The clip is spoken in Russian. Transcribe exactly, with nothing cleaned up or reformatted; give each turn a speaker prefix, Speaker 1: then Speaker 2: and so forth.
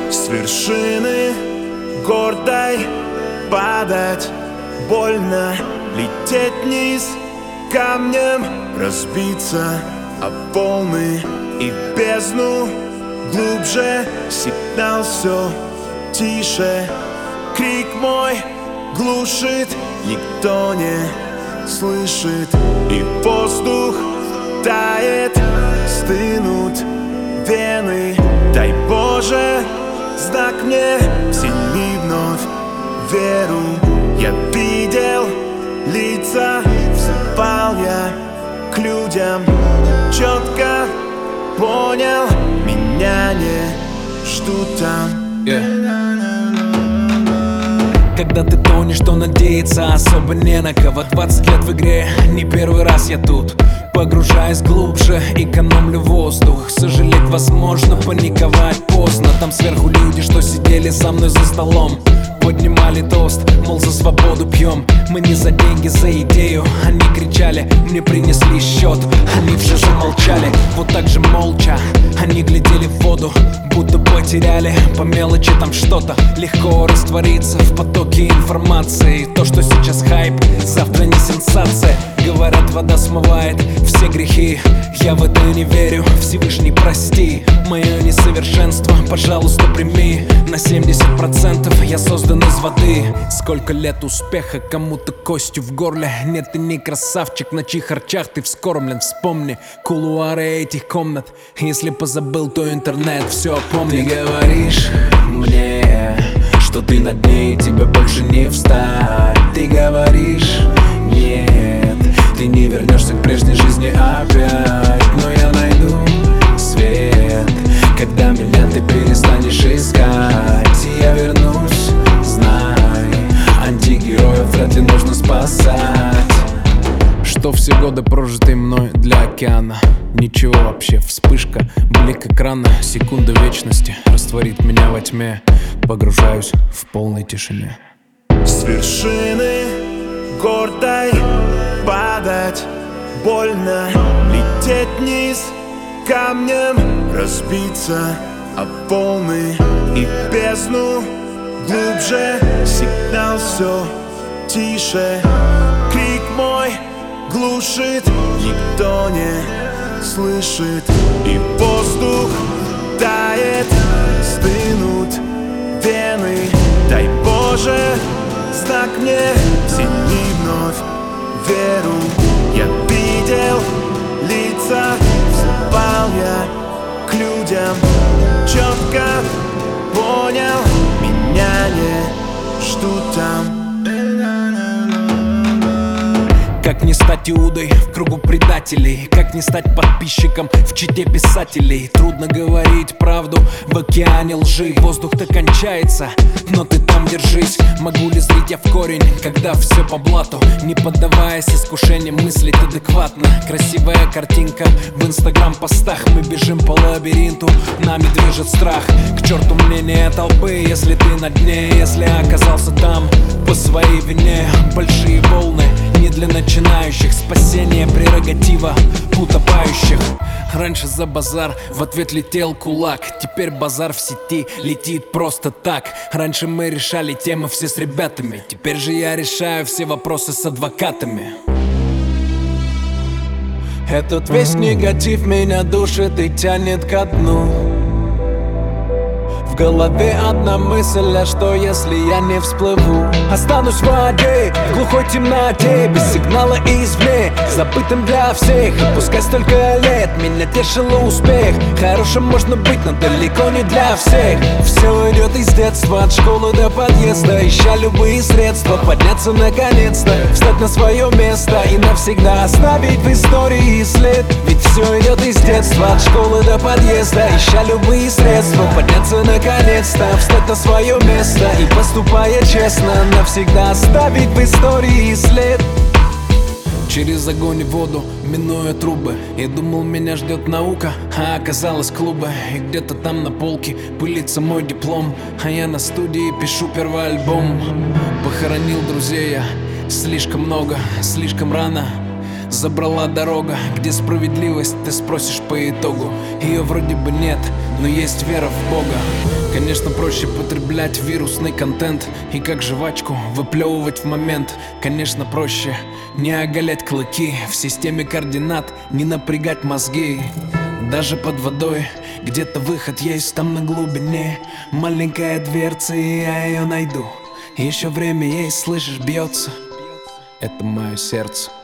Speaker 1: С вершины гордой падать больно, лететь вниз камнем, разбиться о волны и бездну глубже. Сигнал все тише, крик мой глушит, никто не слышит, и воздух тает, стынут вены. Дай Боже знак мне, всеми вновь веру. Я видел лица, взывал я к людям, четко понял, меня не ждут там.
Speaker 2: Yeah. Когда ты тонешь, то надеяться особо не на кого. Двадцать лет в игре, не первый раз я тут. Погружаясь глубже, экономлю воздух. Сожалеть возможно, паниковать поздно. Там сверху люди, что сидели со мной за столом, поднимали тост, мол, за свободу пьем. Мы не за деньги, за идею. Они кричали, мне принесли счет. Они все же молчали, вот так же молча. Они глядели в воду, будто потеряли по мелочи там что-то. Легко раствориться в потоке информации. То, что сейчас хайп, завтра не сенсация. Говорят, вода смывает все грехи. Я в это не верю, Всевышний прости. Мое несовершенство, пожалуйста, прими. На семьдесят процентов я создан из воды. Сколько лет успеха, кому-то костью в горле. Нет, ты не красавчик, на чьих харчах ты вскормлен. Вспомни кулуары этих комнат. Если позабыл, то интернет все помнит. Ты говоришь мне, что ты на дне и тебе больше не встать. Ты говоришь нет, ты не вернешься к прежней жизни опять. Но я найду свет, когда меня ты перестанешь искать. И я вернусь, знай, антигероев вряд ли нужно спасать. Что все годы, прожитые мной для океана, ничего вообще, вспышка, блик экрана, секунда вечности растворит меня во тьме. Погружаюсь в полной тишине.
Speaker 1: С вершины гордой падать больно, лететь вниз камнем, разбиться о волны и бездну глубже. Сигнал все тише, крик мой глушит, никто не слышит, и воздух тает, стынут вены. Дай Боже знак мне, всеми вновь веру. Я видел лица, взывал я к людям, четко понял, меня не ждут там.
Speaker 2: Как не стать Иудой в кругу предателей? Как не стать подписчиком в чите писателей? Трудно говорить правду в океане лжи. Воздух-то кончается, но ты там держись. Могу ли зрить я в корень, когда все по блату? Не поддаваясь искушениям, мыслить адекватно. Красивая картинка в инстаграм-постах. Мы бежим по лабиринту, нами движет страх. К черту мнение толпы, если ты на дне. Если оказался там по своей вине. Большие волны не для начинающих, спасение прерогатива утопающих. Раньше за базар в ответ летел кулак, теперь базар в сети летит просто так. Раньше мы решали темы все с ребятами, теперь же я решаю все вопросы с адвокатами. Этот весь негатив меня душит и тянет ко дну. В голове одна мысль, а что если я не всплыву? Останусь в воде, в глухой темноте, без сигнала извне, забытым для всех. И пускай столько лет меня тешил успех, хорошим можно быть, но далеко не для всех. Все идет из детства, от школы до подъезда, ища любые средства подняться наконец-то, встать на свое место и навсегда оставить в истории след. Ведь все идет из детства, от школы до подъезда, ища любые средства подняться наконец-то, встать на свое место и, поступая честно, навсегда оставить в истории след. Через огонь и воду, минуя трубы, я думал, меня ждет наука, а оказалось клубы. И где-то там на полке пылится мой диплом, а я на студии пишу первый альбом. Похоронил друзей я слишком много, слишком рано. Забрала дорога, где справедливость, ты спросишь по итогу. Ее вроде бы нет, но есть вера в Бога. Конечно, проще потреблять вирусный контент и как жвачку выплевывать в момент. Конечно, проще не оголять клыки в системе координат, не напрягать мозги. Даже под водой где-то выход есть там на глубине. Маленькая дверца, и я ее найду. Еще время есть, слышишь, бьется. Это мое сердце.